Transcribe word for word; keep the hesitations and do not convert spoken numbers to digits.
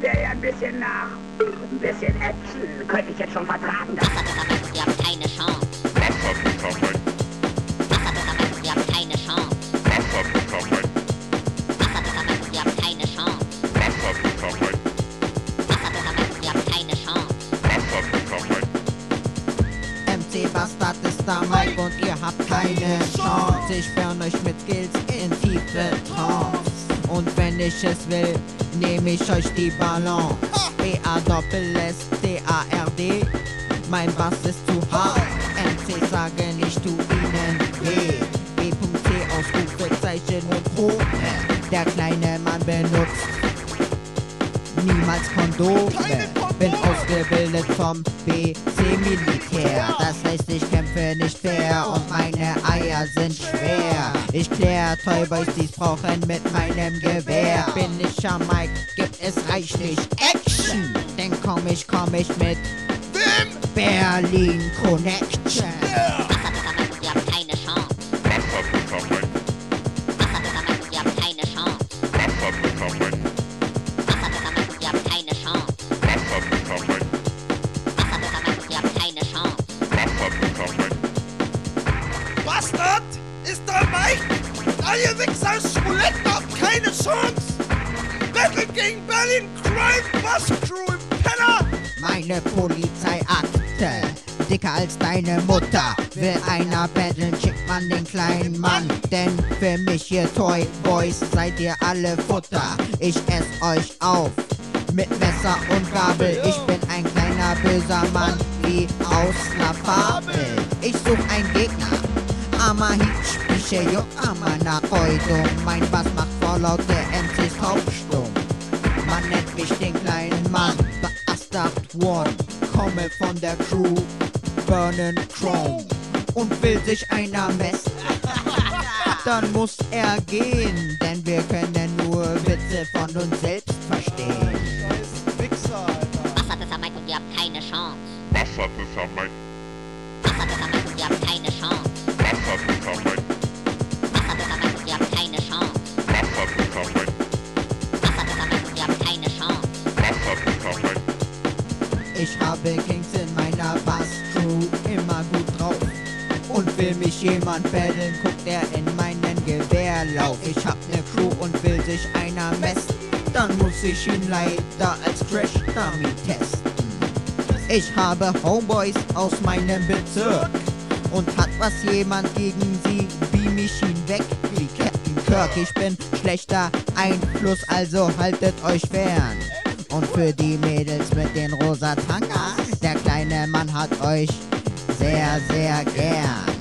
wäre ja ein bisschen nach. Ein bisschen Action könnte ich jetzt schon vertragen. Wasserpfefferminz, ihr habt keine Chance. Wasserpfefferminz, Wasserpfefferminz, ihr habt keine Chance. Wasserpfefferminz, Wasserpfefferminz, ihr habt keine Chance. Wasserpfefferminz, Wasserpfefferminz, ihr habt keine Chance. Wasserpfefferminz. M C Bastard ist da Mike und ihr habt keine Chance. Ich burn euch mit Skills in tiefe Trance. Und wenn ich es will, nehm ich euch die Balance. B A Doppel S D A R D, mein Bass ist zu hart. M C sagen, ich tu ihnen weh. B C Ausrufezeichen und Pro. Der kleine Mann benutzt niemals Kondome. Bin ausgebildet vom B C-Militär. Das heißt, ich kämpfe nicht fair und meine Eier sind schwer. Ich klär Toyboys, die's brauchen mit meinem Gewehr. Bin ich am Mike, gibt es reichlich Action. Denn komm ich, komm ich mit Berlin Connection. Wasserpfefferminz, ihr habt keine Chance. Wasserpfefferminz, Wasserpfefferminz, ihr habt keine Chance. Wasserpfefferminz, Wasserpfefferminz, ihr habt keine Chance. Wasserpfefferminz, Wasserpfefferminz, ihr habt keine Chance. Wasserpfefferminz. Bastard ist da Mike. All ihr Wichser aus Schmuletten habt keine Chance. Battle gegen Berlin Crime Bus Crew im Keller. Meine Polizeiakte, dicker als deine Mutter. Will einer battlen, schickt man den kleinen Mann. Denn für mich hier Toy Boys seid ihr alle Futter. Ich ess euch auf mit Messer und Gabel. Ich bin ein kleiner böser Mann wie aus ner Fabel. Ich such einen Gegner, Ama Hietspische, Juck, Ama nach Heudung. Mein Bass macht vor laut, der M Cs taubstumm. Man nennt mich den kleinen Mann, Bastard One. Komme von der Crew, Burnen Chrome. Und will sich einer messen, dann muss er gehen. Denn wir können nur Witze von uns selbst verstehen. Scheiß Wichser, Alter. Wasserpfefferminz, und ihr habt keine Chance. Wasserpfefferminz, Wasserpfefferminz, ihr habt keine Chance. Wasserpfefferminz, Wasserpfefferminz, ihr habt keine Chance. Wasserpfefferminz, Wasserpfefferminz, ihr habt keine Chance. Wasserpfefferminz. Ich habe Kings in meiner Bass-Crew immer gut drauf. Und will mich jemand battlen, guckt er in meinen Gewehrlauf. Ich hab ne Crew und will sich einer messen, dann muss ich ihn leider als Crash-Dummy testen. Ich habe Homeboys aus meinem Bezirk. Und hat was jemand gegen sie, beam ich ihn weg wie Captain Kirk. Ich bin schlechter Einfluss, also haltet euch fern. Und für die Mädels mit den rosa Tangas, der kleine Mann hat euch sehr, sehr gern.